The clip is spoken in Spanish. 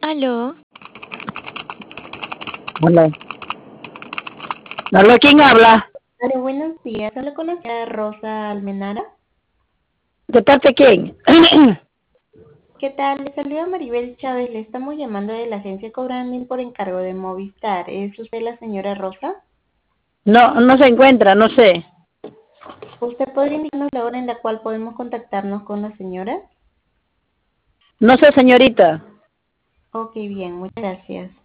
Aló, Hola. ¿Aló, quién habla? Hola, buenos días. Hablo con la señora Rosa Almenara. ¿De parte de quién? ¿Qué tal? Le saluda Maribel Chávez. Le estamos llamando de la agencia Cobranding por encargo de Movistar. ¿Es usted la señora Rosa? No, no se encuentra, no sé. ¿Usted podría indicarnos la hora en la cual podemos contactarnos con la señora? No sé, señorita. Ok, bien. Muchas gracias.